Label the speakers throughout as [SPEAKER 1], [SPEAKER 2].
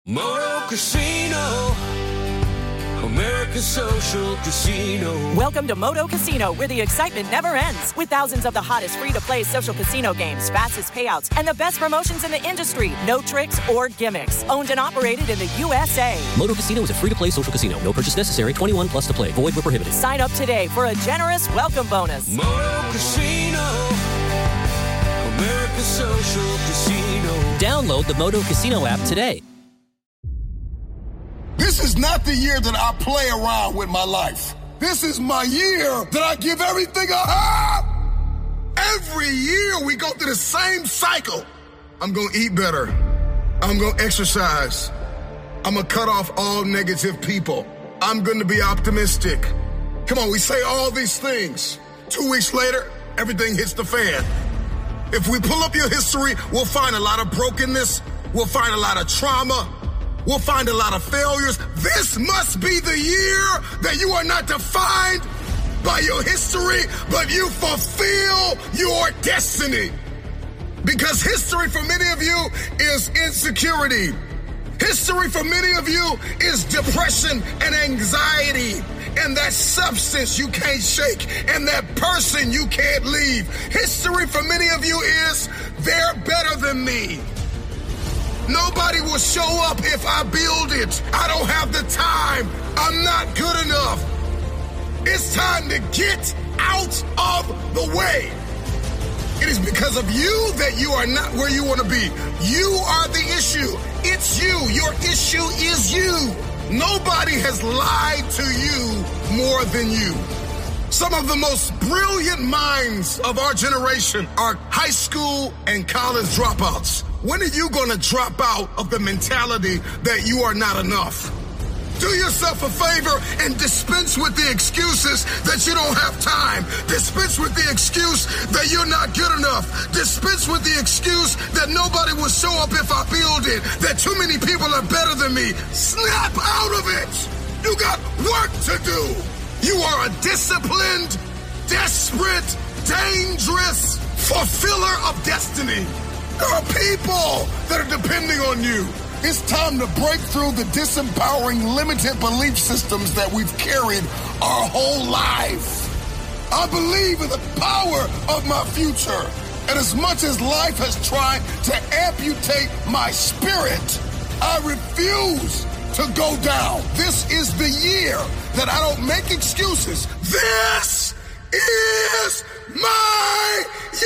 [SPEAKER 1] Moto Casino, America's social casino.
[SPEAKER 2] Welcome to Moto Casino, where the excitement never ends. With thousands of the hottest free-to-play social casino games, fastest payouts, and the best promotions in the industry. No tricks or gimmicks. Owned and operated in the USA.
[SPEAKER 3] Moto Casino is a free-to-play social casino. No purchase necessary. 21 plus to play. Void where prohibited.
[SPEAKER 2] Sign up today for a generous welcome bonus.
[SPEAKER 1] Moto Casino, America's social casino.
[SPEAKER 3] Download the Moto Casino app today.
[SPEAKER 4] This is not the year that I play around with my life. This is my year that I give everything I have. Every year we go through the same cycle. I'm going to eat better. I'm going to exercise. I'm going to cut off all negative people. I'm going to be optimistic. Come on, we say all these things. 2 weeks later, everything hits the fan. If we pull up your history, we'll find a lot of brokenness. We'll find a lot of trauma. We'll find a lot of failures. This must be the year that you are not defined by your history, but you fulfill your destiny. Because history for many of you is insecurity. History for many of you is depression and anxiety. And that substance you can't shake. And that person you can't leave. History for many of you is they're better than me. Nobody will show up if I build it. I don't have the time. I'm not good enough. It's time to get out of the way. It is because of you that you are not where you want to be. You are the issue. It's you. Your issue is you. Nobody has lied to you more than you. Some of the most brilliant minds of our generation are high school and college dropouts. When are you going to drop out of the mentality that you are not enough? Do yourself a favor and dispense with the excuses that you don't have time. Dispense with the excuse that you're not good enough. Dispense with the excuse that nobody will show up if I build it, that too many people are better than me. Snap out of it. You got work to do. You are a disciplined, desperate, dangerous fulfiller of destiny. There are people that are depending on you. It's time to break through the disempowering, limited belief systems that we've carried our whole life. I believe in the power of my future. And as much as life has tried to amputate my spirit, I refuse to go down. This is the year that I don't make excuses. This is my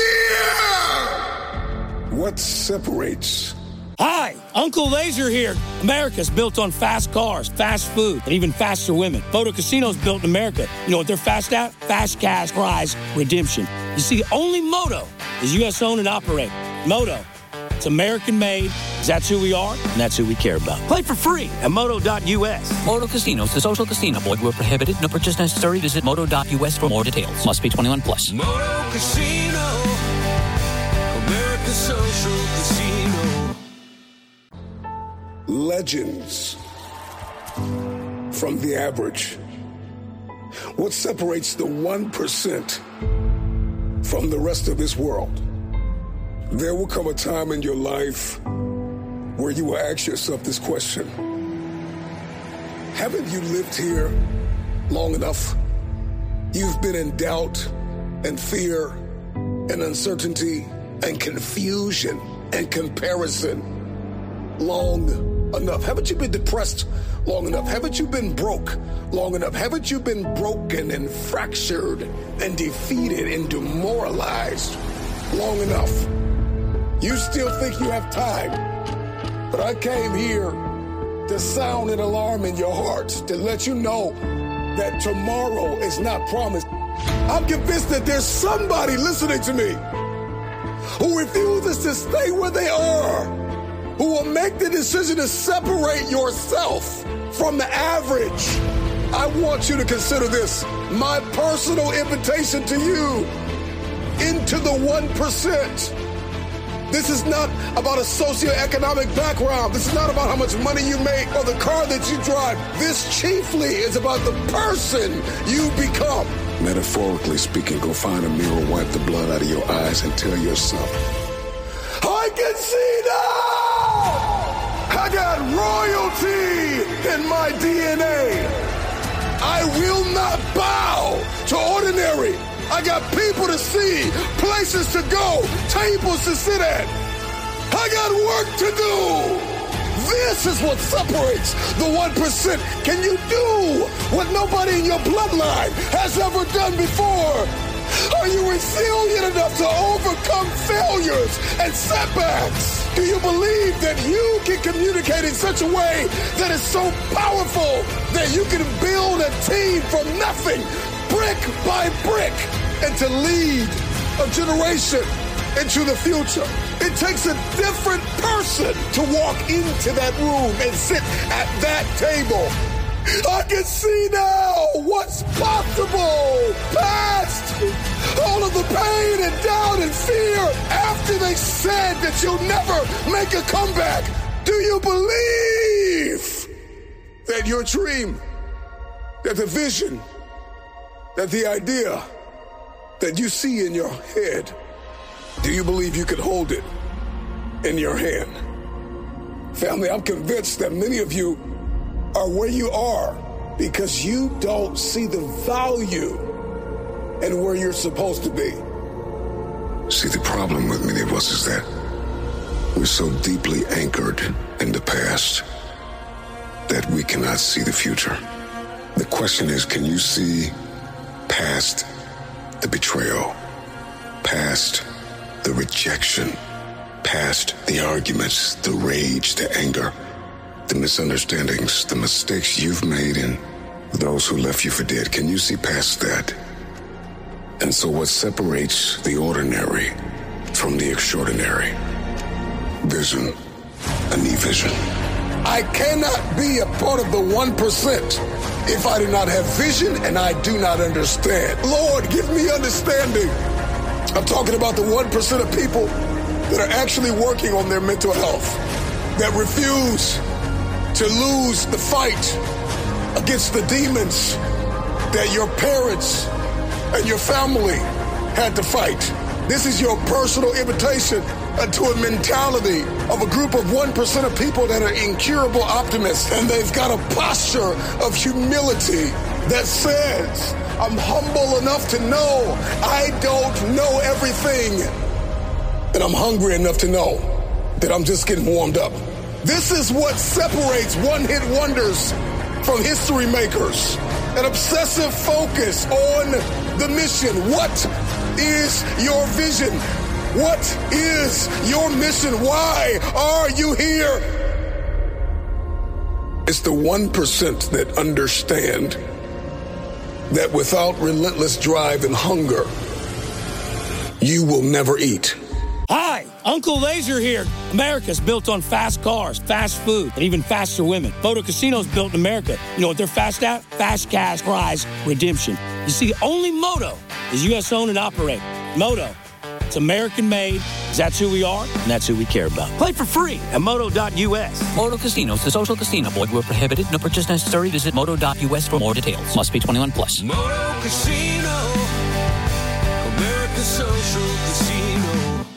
[SPEAKER 4] year. What separates?
[SPEAKER 5] Hi, Uncle Laser here. America's built on fast cars, fast food, and even faster women. Moto Casino's built in America. You know what they're fast at? Fast cash prize redemption. You see, only Moto is U.S. owned and operated. Moto, it's American made. That's who we are, and that's who we care about. Play for free at moto.us.
[SPEAKER 3] Moto Casino, the social casino. Void where prohibited. No purchase necessary. Visit moto.us for more details. Must be 21 plus.
[SPEAKER 1] Moto Casino, America's social casino.
[SPEAKER 4] Legends from the average. What separates the 1% from the rest of this world? There will come a time in your life where you will ask yourself this question. Haven't you lived here long enough? You've been in doubt and fear and uncertainty and confusion and comparison long enough. Haven't you been depressed long enough? Haven't you been broke long enough? Haven't you been broken and fractured and defeated and demoralized long enough? You still think you have time, but I came here to sound an alarm in your heart, to let you know that tomorrow is not promised. I'm convinced that there's somebody listening to me who refuses to stay where they are, who will make the decision to separate yourself from the average. I want you to consider this my personal invitation to you into the 1%. This is not about a socioeconomic background. This is not about how much money you make or the car that you drive. This chiefly is about the person you become. Metaphorically speaking, go find a mirror, wipe the blood out of your eyes, and tell yourself, I can see now! I got royalty in my DNA. I will not bow to ordinary. I got people to see, places to go, tables to sit at. I got work to do. This is what separates the 1%. Can you do what nobody in your bloodline has ever done before? Are you resilient enough to overcome failures and setbacks? Do you believe that you can communicate in such a way that is so powerful that you can build a team from nothing, brick by brick, and to lead a generation into the future? It takes a different person to walk into that room and sit at that table. I can see now what's possible. Past all of the pain and doubt and fear after they said that you'll never make a comeback. Do you believe that your dream, that the vision, that the idea that you see in your head, do you believe you could hold it in your hand? Family, I'm convinced that many of you are where you are because you don't see the value in where you're supposed to be.
[SPEAKER 6] See, the problem with many of us is that we're so deeply anchored in the past that we cannot see the future. The question is, can you see past the betrayal, past the rejection, past the arguments, the rage, the anger, the misunderstandings, the mistakes you've made, and those who left you for dead? Can you see past that? And so what separates the ordinary from the extraordinary? Vision, a new vision.
[SPEAKER 4] I cannot be a part of the 1% if I do not have vision and I do not understand. Lord, give me understanding. I'm talking about the 1% of people that are actually working on their mental health, that refuse to lose the fight against the demons that your parents and your family had to fight. This is your personal invitation to a mentality of a group of 1% of people that are incurable optimists, and they've got a posture of humility that says, I'm humble enough to know I don't know everything, and I'm hungry enough to know that I'm just getting warmed up. This is what separates one-hit wonders from history makers. An obsessive focus on the mission. What is your vision? What is your mission? Why are you here? It's the 1% that understand that without relentless drive and hunger, you will never eat.
[SPEAKER 5] Hi, Uncle Laser here. America's built on fast cars, fast food, and even faster women. Moto Casino's built in America. You know what they're fast at? Fast cash, prize, redemption. You see, only Moto is U.S. owned and operated. Moto, it's American made, because that's who we are, and that's who we care about. Play for free at moto.us.
[SPEAKER 3] Moto Casinos, the social casino. Void where prohibited. No purchase necessary. Visit moto.us for more details. Must be 21 plus.
[SPEAKER 1] Moto Casino, America's social casino.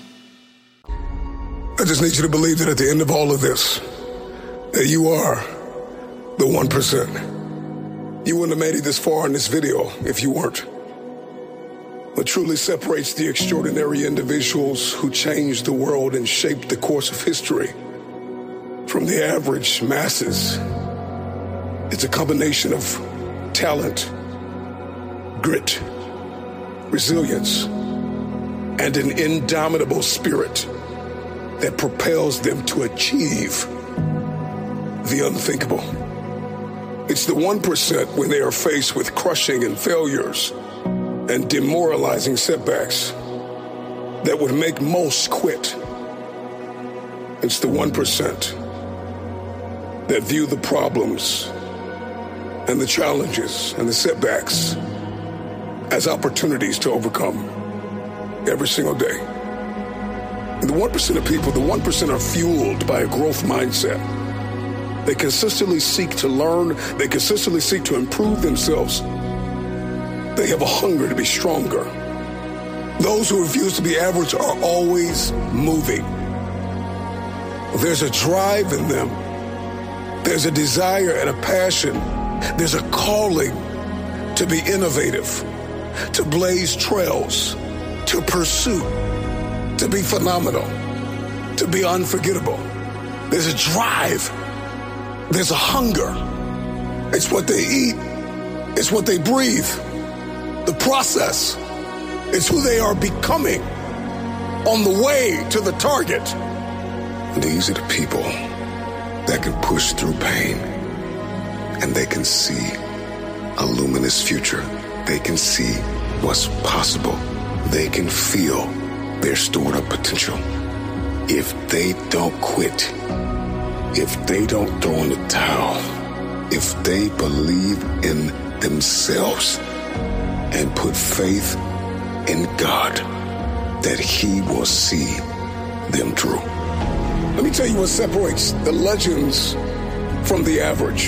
[SPEAKER 4] I just need you to believe that at the end of all of this, that you are the 1%. You wouldn't have made it this far in this video if you weren't. What truly separates the extraordinary individuals who changed the world and shaped the course of history from the average masses is a combination of talent, grit, resilience, and an indomitable spirit that propels them to achieve the unthinkable. It's the 1% when they are faced with crushing and failures and demoralizing setbacks that would make most quit. It's the 1% that view the problems and the challenges and the setbacks as opportunities to overcome every single day. And the 1% of people, the 1% are fueled by a growth mindset. They consistently seek to learn. They consistently seek to improve themselves. They have a hunger to be stronger. Those who refuse to be average are always moving. There's a drive in them
[SPEAKER 6] There's a desire and a passion. There's a calling to be innovative, to blaze trails, to pursue, to be phenomenal, to be unforgettable. There's a drive. There's a hunger. It's what they eat. It's what they breathe. The process. It's who they are becoming on the way to the target. These are the people that can push through pain, and they can see a luminous future. They can see what's possible. They can feel their stored up potential. If they don't quit, if they don't throw in the towel, if they believe in themselves and put faith in God, that He will see them through. Let me tell you what separates the legends from the average.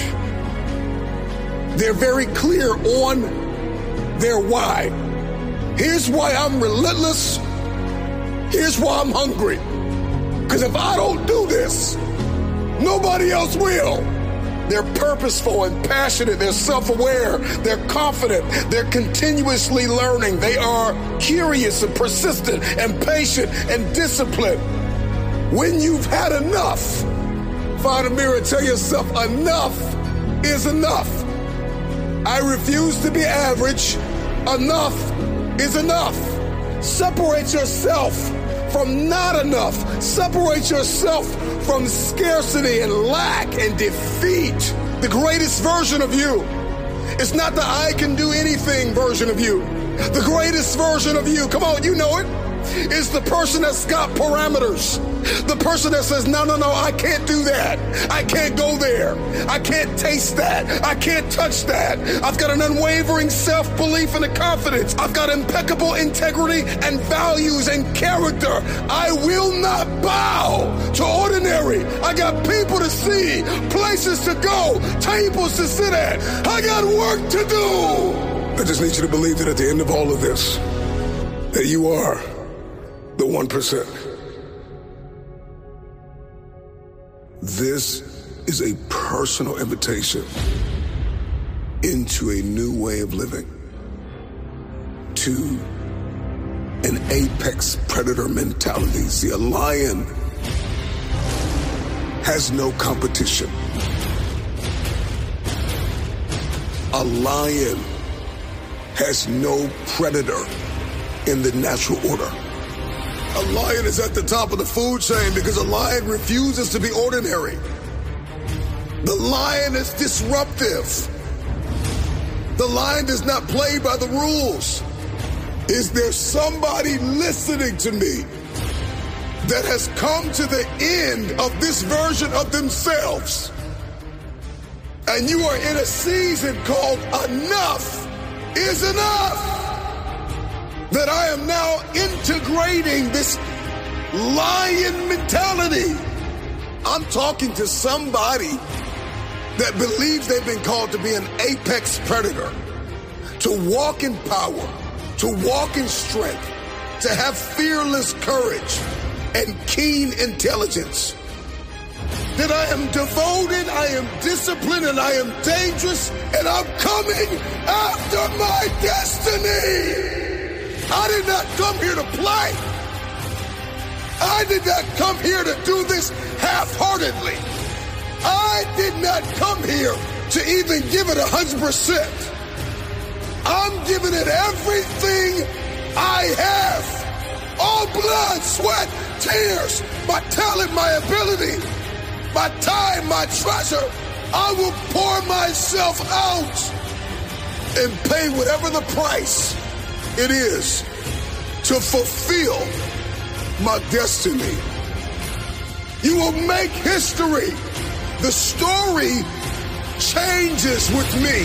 [SPEAKER 6] They're very clear on their why. Here's why I'm relentless. Here's why I'm hungry. Because if I don't do this, nobody else will. They're purposeful and passionate. They're self-aware. They're confident. They're continuously learning. They are curious and persistent and patient and disciplined. When you've had enough, find a mirror and tell yourself enough is enough. I refuse to be average. Enough is enough. Separate yourself from not enough. Separate yourself from scarcity and lack and defeat. The greatest version of you is not the I can do anything version of you. The greatest version of you, come on, you know it, is the person that's got parameters. The person that says, no, I can't do that. I can't go there. I can't taste that. I can't touch that. I've got an unwavering self-belief and a confidence. I've got impeccable integrity and values and character. I will not bow to ordinary. I got people to see, places to go, tables to sit at. I got work to do. I just need you to believe that at the end of all of this, that you are the 1%. This is a personal invitation into a new way of living, to an apex predator mentality. See, a lion has no competition. A lion has no predator in the natural order. A lion is at the top of the food chain because a lion refuses to be ordinary. The lion is disruptive. The lion does not play by the rules. Is there somebody listening to me that has come to the end of this version of themselves? And you are in a season called enough is enough. That I am now integrating this lion mentality. I'm talking to somebody that believes they've been called to be an apex predator, to walk in power, to walk in strength, to have fearless courage and keen intelligence. That I am devoted, I am disciplined, and I am dangerous, and I'm coming after my destiny. I did not come here to play. I did not come here to do this half-heartedly. I did not come here to even give it 100%. I'm giving it everything I have. All blood, sweat, tears, my talent, my ability, my time, my treasure. I will pour myself out and pay whatever the price it is to fulfill my destiny. You will make history. The story changes with me.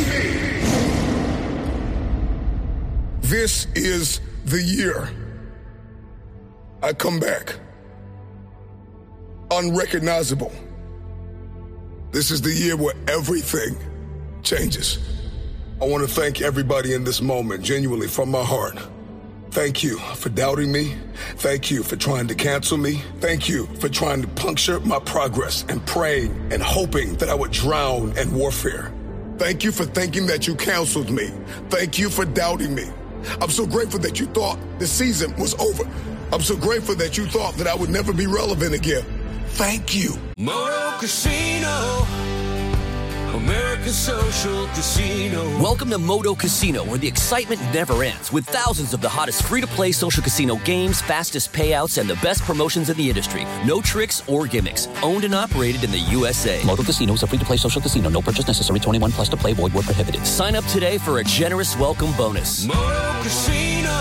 [SPEAKER 6] This is the year I come back. Unrecognizable. This is the year where everything changes. I want to thank everybody in this moment, genuinely from my heart.
[SPEAKER 4] Thank you for doubting me. Thank you for trying to cancel me. Thank you for trying to puncture my progress and praying and hoping that I would drown in warfare. Thank you for thinking that you counseled me. Thank you for doubting me. I'm so grateful that you thought the season was over. I'm so grateful that you thought that I would never be relevant again. Thank you.
[SPEAKER 1] Moto Casino, America's social casino.
[SPEAKER 7] Welcome to Moto Casino, where the excitement never ends, with thousands of the hottest free-to-play social casino games, fastest payouts, and the best promotions in the industry. No tricks or gimmicks. Owned and operated in the USA.
[SPEAKER 3] Moto Casino is a free-to-play social casino. No purchase necessary. 21 plus to play. Void where prohibited.
[SPEAKER 7] Sign up today for a generous welcome bonus.
[SPEAKER 1] Moto Casino,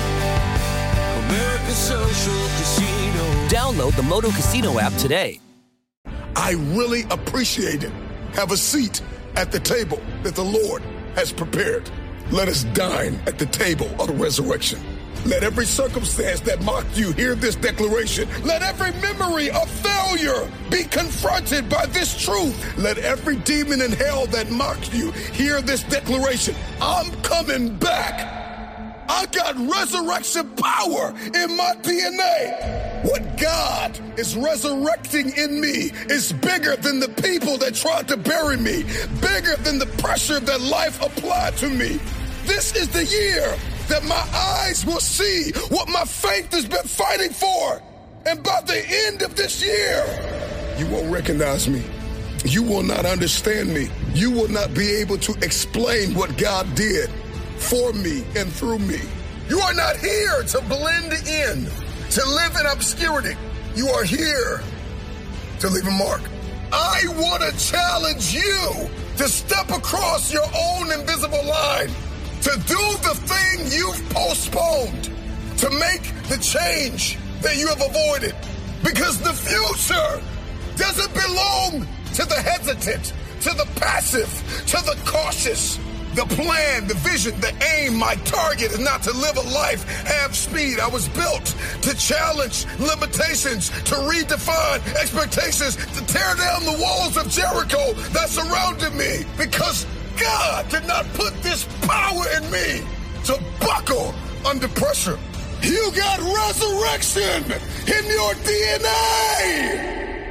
[SPEAKER 1] America's social casino.
[SPEAKER 7] Download the Moto Casino app today.
[SPEAKER 4] I really appreciate it. Have a seat at the table that the Lord has prepared. Let us dine at the table of the resurrection. Let every circumstance that mocked you hear this declaration. Let every memory of failure be confronted by this truth. Let every demon in hell that mocked you hear this declaration. I'm coming back. I got resurrection power in my DNA. What God is resurrecting in me is bigger than the people that tried to bury me, bigger than the pressure that life applied to me. This is the year that my eyes will see what my faith has been fighting for. And by the end of this year, you won't recognize me. You will not understand me. You will not be able to explain what God did for me and through me. You are not here to blend in, to live in obscurity. You are here to leave a mark. I want to challenge you to step across your own invisible line, to do the thing you've postponed, to make the change that you have avoided. Because the future doesn't belong to the hesitant, to the passive, to the cautious. The plan, the vision, the aim, my target is not to live a life half speed. I was built to challenge limitations, to redefine expectations, to tear down the walls of Jericho that surrounded me. Because God did not put this power in me to buckle under pressure. You got resurrection in your DNA.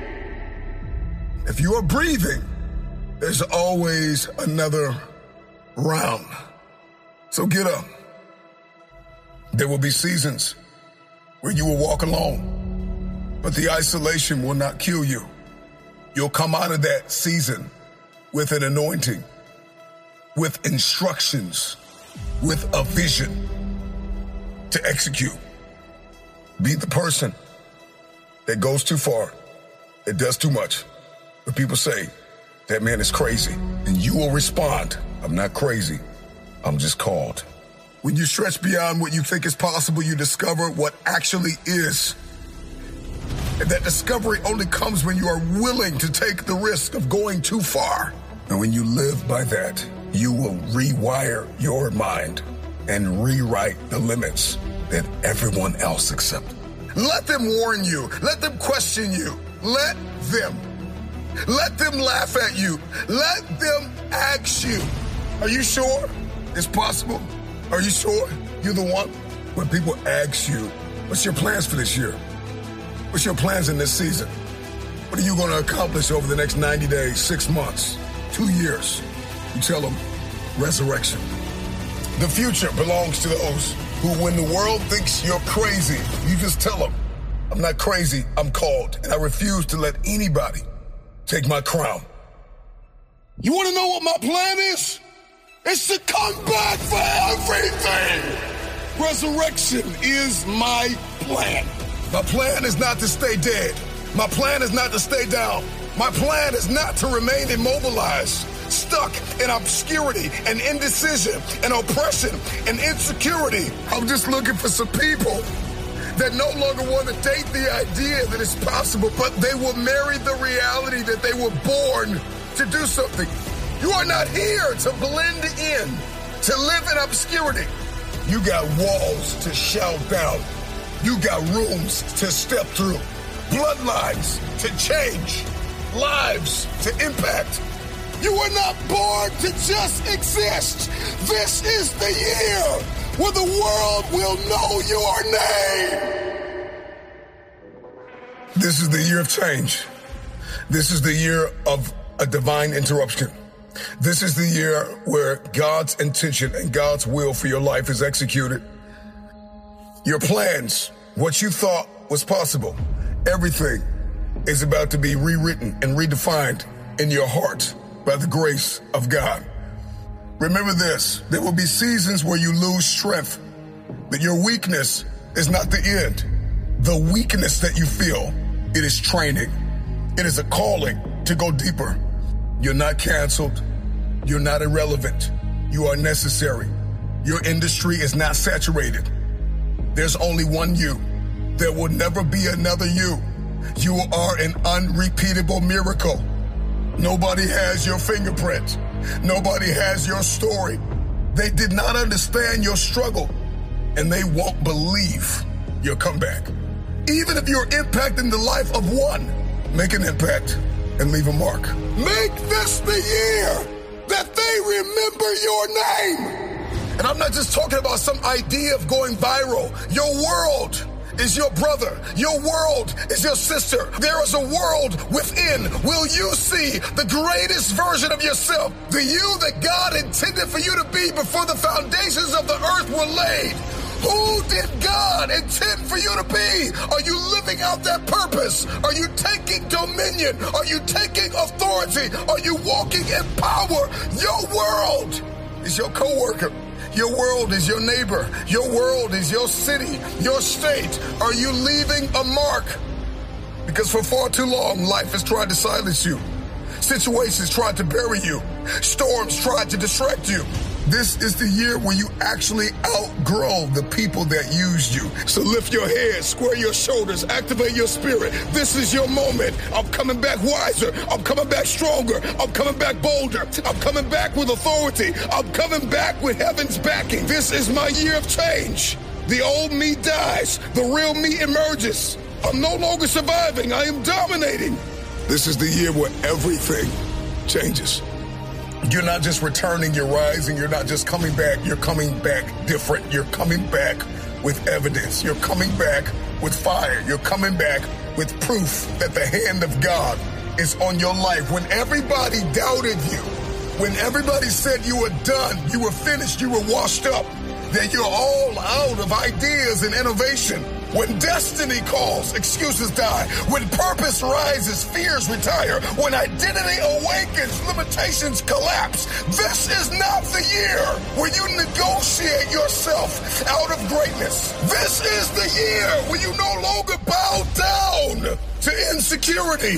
[SPEAKER 4] If you are breathing, there's always another round. So get up. There will be seasons where you will walk alone, but the isolation will not kill you. You'll come out of that season with an anointing, with instructions, with a vision to execute. Be the person that goes too far, that does too much. But people say, that man is crazy. And you will respond, I'm not crazy. I'm just called. When you stretch beyond what you think is possible, you discover what actually is. And that discovery only comes when you are willing to take the risk of going too far. And when you live by that, you will rewire your mind and rewrite the limits that everyone else accepts. Let them warn you. Let them question you. Let them laugh at you. Let them ask you, are you sure it's possible? Are you sure you're the one? When people ask you, what's your plans for this year? What's your plans in this season? What are you going to accomplish over the next 90 days, 6 months, 2 years? You tell them, resurrection. The future belongs to those who, when the world thinks you're crazy, you just tell them, I'm not crazy, I'm called, and I refuse to let anybody take my crown. You want to know what my plan is? It's to come back for everything. Resurrection is my plan. My plan is not to stay dead. My plan is not to stay down. My plan is not to remain immobilized, stuck in obscurity and indecision and oppression and insecurity. I'm just looking for some people that no longer want to date the idea that it's possible, but they will marry the reality that they were born to do something. You are not here to blend in, to live in obscurity. You got walls to shout down. You got rooms to step through, bloodlines to change, lives to impact. You were not born to just exist. This is the year where the world will know your name. This is the year of change. This is the year of a divine interruption. This is the year where God's intention and God's will for your life is executed. Your plans, what you thought was possible, everything is about to be rewritten and redefined in your heart by the grace of God. Remember this, there will be seasons where you lose strength, but your weakness is not the end. The weakness that you feel, it is training. It is a calling to go deeper. You're not canceled. You're not irrelevant. You are necessary. Your industry is not saturated. There's only one you. There will never be another you. You are an unrepeatable miracle. Nobody has your fingerprint. Nobody has your story. They did not understand your struggle, and they won't believe your comeback. Even if you're impacting the life of one, make an impact and leave a mark. Make this the year that they remember your name. And I'm not just talking about some idea of going viral. Your world is your brother. Your world is your sister. There is a world within. Will you see the greatest version of yourself? The you that God intended for you to be before the foundations of the earth were laid? Who did God intend for you to be? Are you living out that purpose? Are you taking dominion? Are you taking authority? Are you walking in power? Your world is your coworker. Your world is your neighbor. Your world is your city, your state. Are you leaving a mark? Because for far too long, life has tried to silence you. Situations tried to bury you. Storms tried to distract you. This is the year where you actually outgrow the people that used you. So lift your head, square your shoulders, activate your spirit. This is your moment. I'm coming back wiser. I'm coming back stronger. I'm coming back bolder. I'm coming back with authority. I'm coming back with heaven's backing. This is my year of change. The old me dies. The real me emerges. I'm no longer surviving. I am dominating. This is the year where everything changes. You're not just returning, you're rising. You're not just coming back, you're coming back different. You're coming back with evidence. You're coming back with fire. You're coming back with proof that the hand of God is on your life. When everybody doubted you, when everybody said you were done, you were finished, you were washed up, that you're all out of ideas and innovation. When destiny calls, excuses die. When purpose rises, fears retire. When identity awakens, limitations collapse. This is not the year where you negotiate yourself out of greatness. This is the year where you no longer bow down to insecurity,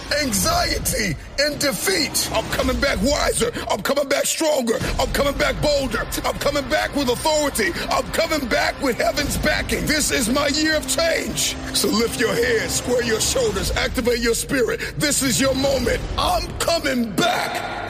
[SPEAKER 4] anxiety, and defeat. I'm coming back wiser. I'm coming back stronger. I'm coming back bolder. I'm coming back with authority. I'm coming back with heaven's backing. This is my year of change. So lift your head, square your shoulders, activate your spirit. This is your moment. I'm coming back.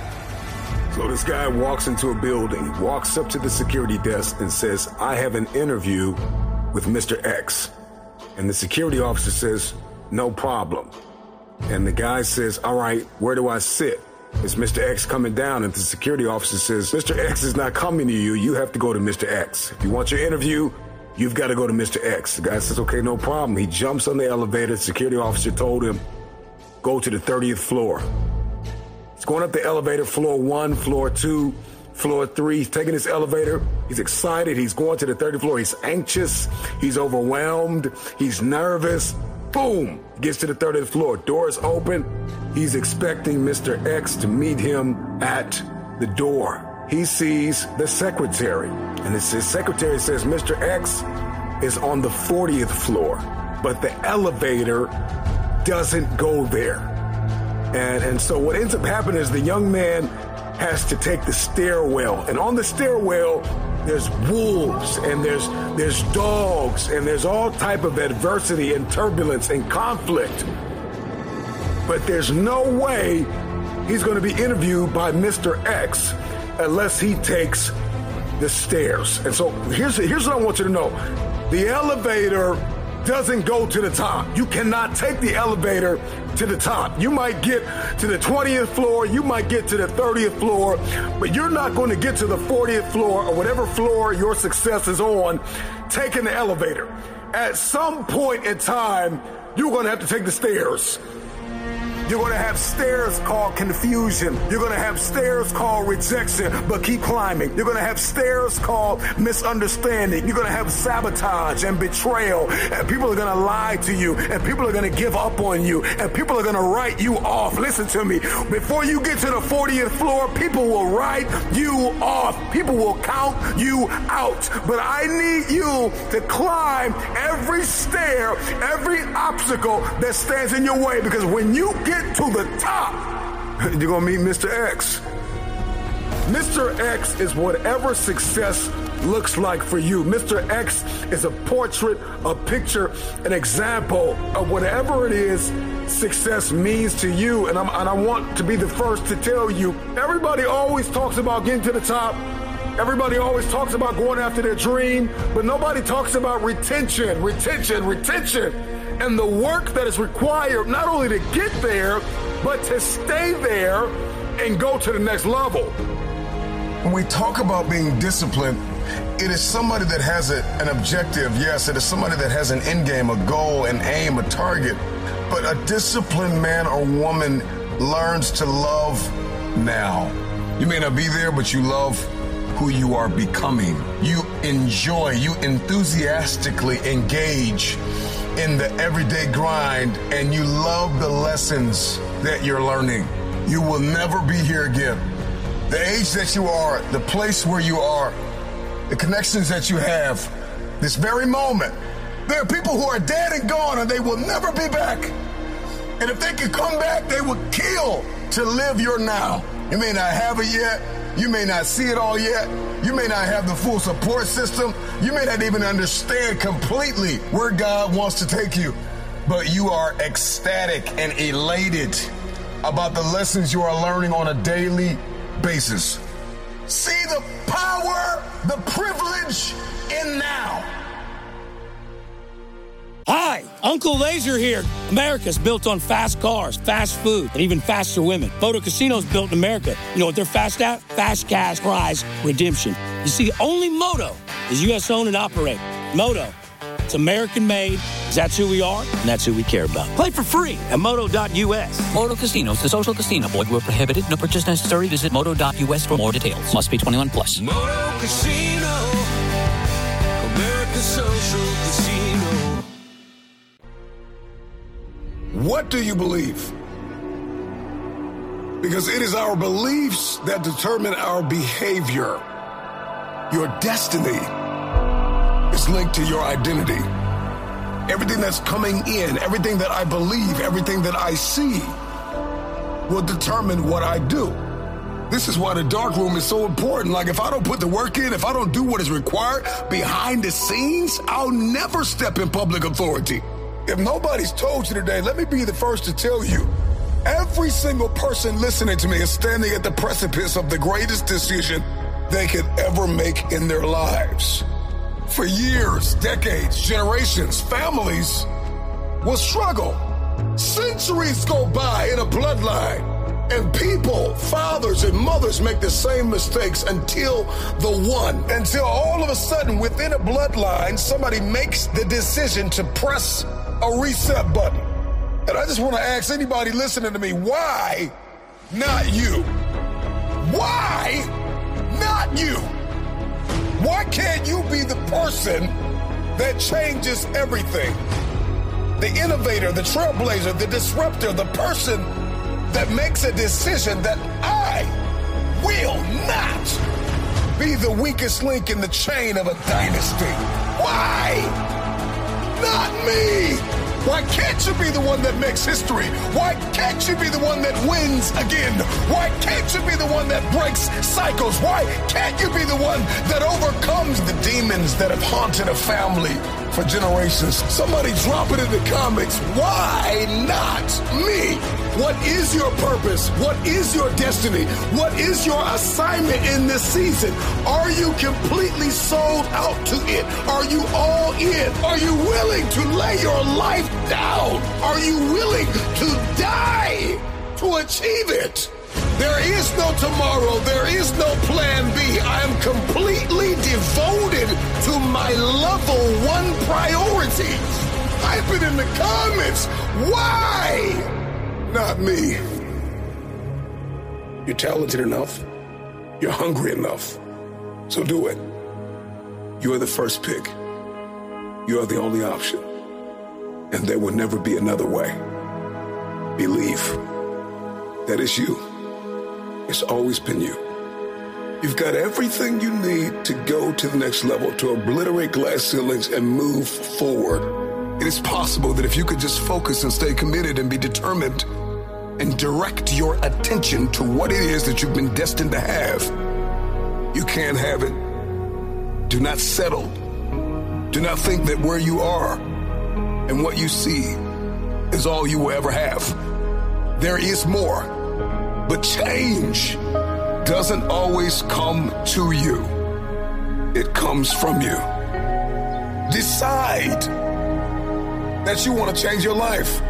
[SPEAKER 6] So this guy walks into a building, walks up to the security desk and says, I have an interview with Mr. X. And the security officer says, no problem. And the guy says, all right, where do I sit? Is Mr. X coming down? And the security officer says, Mr. X is not coming to you. You have to go to Mr. X. If you want your interview, you've got to go to Mr. X. The guy says, okay, no problem. He jumps on the elevator. The security officer told him, go to the 30th floor. He's going up the elevator, floor 1, floor 2, floor 3. He's taking this elevator. He's excited. He's going to the 30th floor. He's anxious. He's overwhelmed. He's nervous. Boom! Gets to the 30th floor. Doors open. He's expecting Mr. X to meet him at the door. He sees the secretary. And his secretary says, Mr. X is on the 40th floor. But the elevator doesn't go there. And so what ends up happening is the young man has to take the stairwell. And on the stairwell, there's wolves and there's dogs and there's all type of adversity and turbulence and conflict. But there's no way he's going to be interviewed by Mr. X unless he takes the stairs. And so here's what I want you to know. The elevator
[SPEAKER 4] doesn't go to the top. You cannot take the elevator to the top. You might get to the 20th floor, you might get to the 30th floor, but you're not going to get to the 40th floor or whatever floor your success is on taking the elevator. At some point in time, you're going to have to take the stairs. You're going to have stairs called confusion. You're going to have stairs called rejection, but keep climbing. You're going to have stairs called misunderstanding. You're going to have sabotage and betrayal, and people are going to lie to you, and people are going to give up on you, and people are going to write you off. Listen to me. Before you get to the 40th floor, people will write you off. People will count you out. But I need you to climb every stair, every obstacle that stands in your way, because when you get to the top, you're going to meet Mr. X. Mr. X is whatever success looks like for you. Mr. X is a portrait, a picture, an example of whatever it is success means to you. And I want to be the first to tell you, everybody always talks about getting to the top. Everybody always talks about going after their dream, but nobody talks about retention, and the work that is required not only to get there, but to stay there and go to the next level.
[SPEAKER 6] When we talk about being disciplined, it is somebody that has an objective. Yes, it is somebody that has an end game, a goal, an aim, a target. But a disciplined man or woman learns to love now. You may not be there, but you love who you are becoming. You enjoy, you enthusiastically engage in the everyday grind, and you love the lessons that you're learning. You will never be here again. The age that you are, the place where you are, the connections that you have, this very moment, there are people who are dead and gone and they will never be back. And if they could come back, they would kill to live your now. You may not have it yet. You may not see it all yet. You may not have the full support system. You may not even understand completely where God wants to take you. But you are ecstatic and elated about the lessons you are learning on a daily basis. See the power, the privilege in now.
[SPEAKER 5] Hi, Uncle Laser here. America's built on fast cars, fast food, and even faster women. Moto Casino's built in America. You know what they're fast at? Fast cash, prize, redemption. You see, only Moto is U.S. owned and operated. Moto, it's American made. That's who we are, and that's who we care about. Play for free at moto.us.
[SPEAKER 3] Moto Casinos, the social casino. Void where prohibited. No purchase necessary. Visit moto.us for more details. Must be 21 plus.
[SPEAKER 1] Moto Casino, America's social casino.
[SPEAKER 4] What do you believe? Because it is our beliefs that determine our behavior. Your destiny is linked to your identity. Everything that's coming in, everything that I believe, everything that I see will determine what I do. This is why the dark room is so important. Like, if I don't put the work in, if I don't do what is required behind the scenes, I'll never step in public authority. If nobody's told you today, let me be the first to tell you. Every single person listening to me is standing at the precipice of the greatest decision they could ever make in their lives. For years, decades, generations, families will struggle. Centuries go by in a bloodline, and people, fathers and mothers, make the same mistakes until all of a sudden within a bloodline, somebody makes the decision to press a reset button. And I just want to ask anybody listening to me, why not you? Why not you? Why can't you be the person that changes everything? The innovator, the trailblazer, the disruptor, the person that makes a decision that I will not be the weakest link in the chain of a dynasty. Why not me? Why can't you be the one that makes history? Why can't you be the one that wins again? Why can't you be the one that breaks cycles? Why can't you be the one that overcomes the demons that have haunted a family for generations. Somebody drop it in the comments. Why not me? What is your purpose? What is your destiny? What is your assignment in this season? Are you completely sold out to it? Are you all in? Are you willing to lay your life down? Are you willing to die to achieve it? There is no tomorrow. There is no plan B. I am completely devoted to my level 1 priorities. Type it in the comments. Why not me? You're talented enough. You're hungry enough. So do it. You are the first pick. You are the only option. And there will never be another way. Believe that it's you. It's always been you. You've got everything you need to go to the next level, to obliterate glass ceilings and move forward. It is possible that if you could just focus and stay committed and be determined and direct your attention to what it is that you've been destined to have, you can have it. Do not settle. Do not think that where you are and what you see is all you will ever have. There is more. But change doesn't always come to you. It comes from you. Decide that you want to change your life.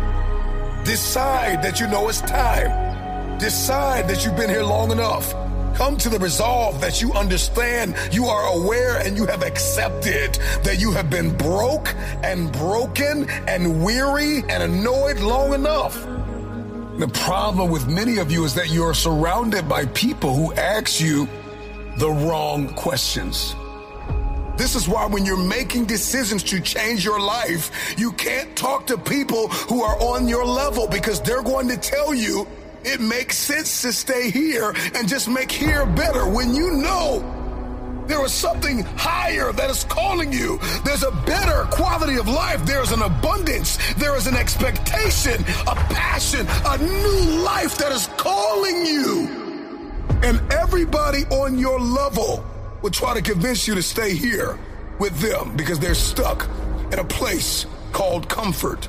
[SPEAKER 4] Decide that you know it's time. Decide that you've been here long enough. Come to the resolve that you understand, you are aware, and you have accepted that you have been broke and broken and weary and annoyed long enough. The problem with many of you is that you are surrounded by people who ask you the wrong questions. This is why when you're making decisions to change your life, you can't talk to people who are on your level, because they're going to tell you it makes sense to stay here and just make here better, when you know there is something higher that is calling you. There's a better quality of life. There's an abundance. There is an expectation, a passion, a new life that is calling you. And everybody on your level will try to convince you to stay here with them because they're stuck in a place called comfort.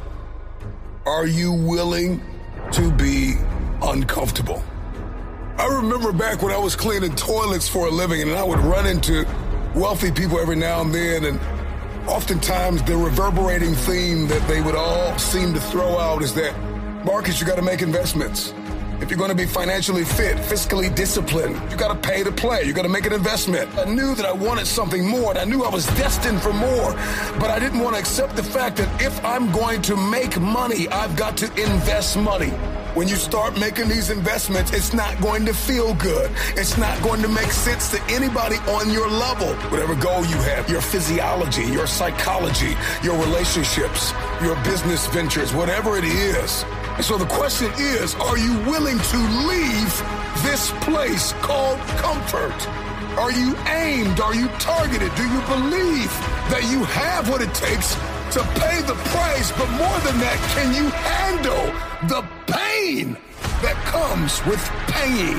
[SPEAKER 4] Are you willing to be uncomfortable? I remember back when I was cleaning toilets for a living, and I would run into wealthy people every now and then, and oftentimes the reverberating theme that they would all seem to throw out is that, Marcus, you got to make investments. If you're going to be financially fit, fiscally disciplined, you got to pay to play. You got to make an investment. I knew that I wanted something more, and I knew I was destined for more, but I didn't want to accept the fact that if I'm going to make money, I've got to invest money. When you start making these investments, it's not going to feel good. It's not going to make sense to anybody on your level. Whatever goal you have, your physiology, your psychology, your relationships, your business ventures, whatever it is. And so the question is, are you willing to leave this place called comfort? Are you aimed? Are you targeted? Do you believe that you have what it takes to pay the price? But more than that, can you handle the pain that comes with paying?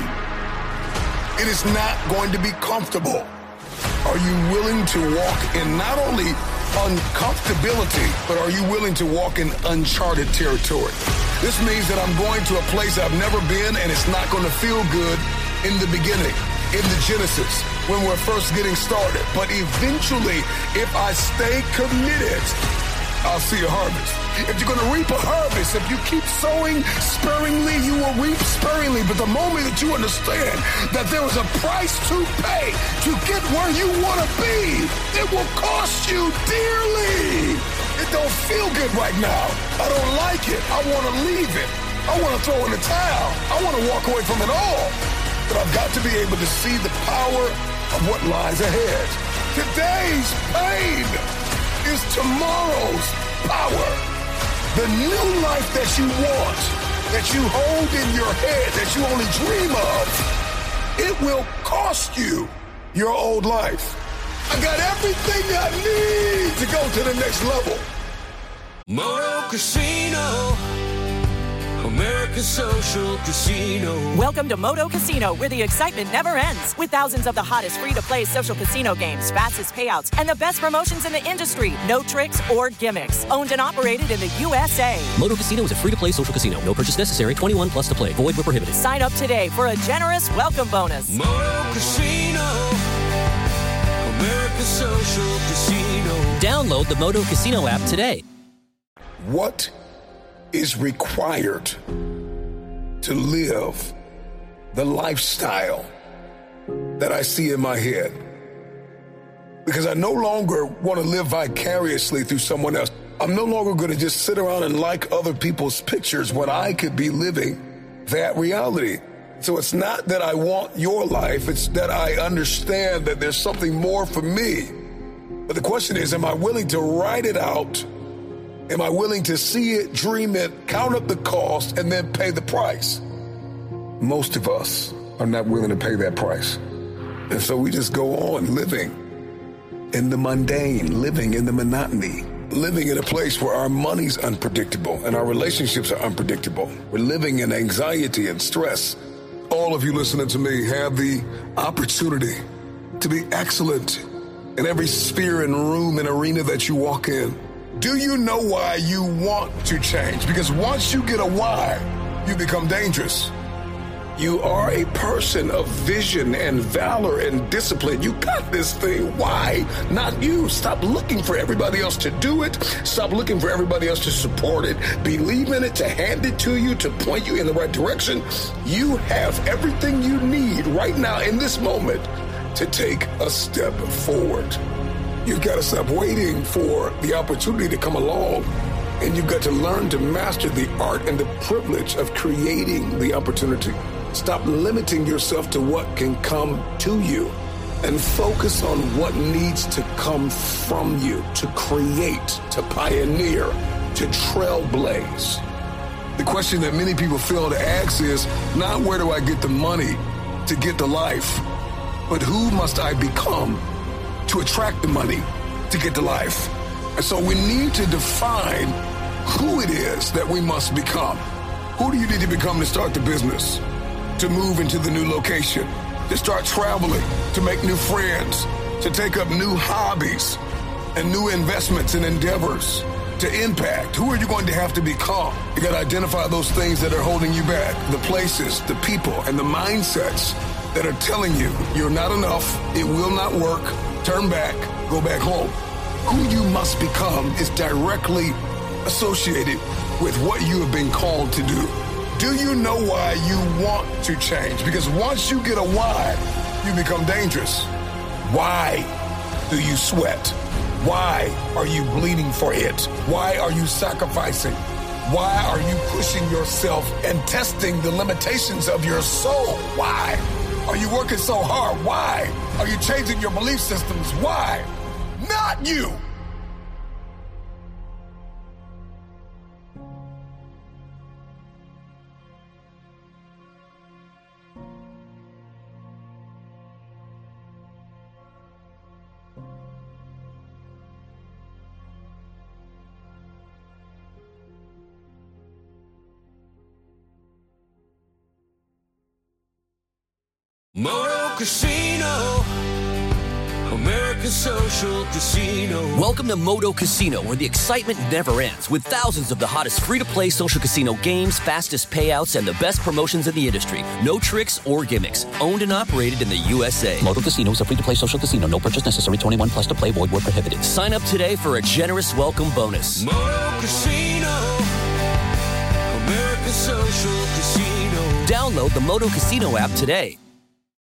[SPEAKER 4] It is not going to be comfortable. Are you willing to walk in not only uncomfortability, but are you willing to walk in uncharted territory? This means that I'm going to a place I've never been, and it's not going to feel good in the beginning, in the genesis, when we're first getting started. But eventually, if I stay committed, I'll see a harvest. If you're going to reap a harvest, if you keep sowing sparingly, you will reap sparingly. But the moment that you understand that there is a price to pay to get where you want to be, it will cost you dearly. It don't feel good right now. I don't like it. I want to leave it. I want to throw in the towel. I want to walk away from it all. But I've got to be able to see the power of what lies ahead. Today's pain is tomorrow's power. The new life that you want, that you hold in your head, that you only dream of, it will cost you your old life. I got everything I need to go to the next level.
[SPEAKER 1] Moto Casino, America's Social Casino.
[SPEAKER 2] Welcome to Moto Casino, where the excitement never ends. With thousands of the hottest free-to-play social casino games, fastest payouts, and the best promotions in the industry. No tricks or gimmicks. Owned and operated in the USA.
[SPEAKER 7] Moto Casino is a free-to-play social casino. No purchase necessary. 21 plus to play. Void where prohibited.
[SPEAKER 2] Sign up today for a generous welcome bonus.
[SPEAKER 1] Moto Casino. America's Social Casino.
[SPEAKER 7] Download the Moto Casino app today.
[SPEAKER 6] What is required to live the lifestyle that I see in my head? Because I no longer want to live vicariously through someone else. I'm no longer going to just sit around and like other people's pictures when I could be living that reality. So it's not that I want your life, it's that I understand that there's something more for me. But the question is, am I willing to write it out? Am I willing to see it, dream it, count up the cost, and then pay the price? Most of us are not willing to pay that price. And so we just go on living in the mundane, living in the monotony, living in a place where our money's unpredictable and our relationships are unpredictable. We're living in anxiety and stress. All of you listening to me have the opportunity to be excellent in every sphere and room and arena that you walk in. Do you know why you want to change? Because once you get a why, you become dangerous. You are a person of vision and valor and discipline. You got this thing. Why not you? Stop looking for everybody else to do it. Stop looking for everybody else to support it. Believe in it, to hand it to you, to point you in the right direction. You have everything you need right now in this moment to take a step forward. You've got to stop waiting for the opportunity to come along, and you've got to learn to master the art and the privilege of creating the opportunity. Stop limiting yourself to what can come to you and focus on what needs to come from you to create, to pioneer, to trailblaze. The question that many people fail to ask is not where do I get the money to get the life, but who must I become to attract the money to get the life? And so we need to define who it is that we must become. Who do you need to become to start the business, to move into the new location, to start traveling, to make new friends, to take up new hobbies and new investments and endeavors, to impact? Who are you going to have to become? You got to identify those things that are holding you back, the places, the people, and the mindsets that are telling you you're not enough, it will not work, turn back, go back home. Who you must become is directly associated with what you have been called to do. Do you know why you want to change? Because once you get a why, you become dangerous. Why do you sweat? Why are you bleeding for it? Why are you sacrificing? Why are you pushing yourself and testing the limitations of your soul? Why are you working so hard? Why are you changing your belief systems? Why? Not you.
[SPEAKER 1] Moto Casino. America's Social Casino.
[SPEAKER 7] Welcome to Moto Casino, where the excitement never ends. With thousands of the hottest free-to-play social casino games, fastest payouts, and the best promotions in the industry. No tricks or gimmicks. Owned and operated in the USA.
[SPEAKER 3] Moto Casino is a free-to-play social casino. No purchase necessary. 21 plus to play. Void where prohibited.
[SPEAKER 7] Sign up today for a generous welcome bonus.
[SPEAKER 1] Moto Casino. America's Social Casino.
[SPEAKER 7] Download the Moto Casino app today.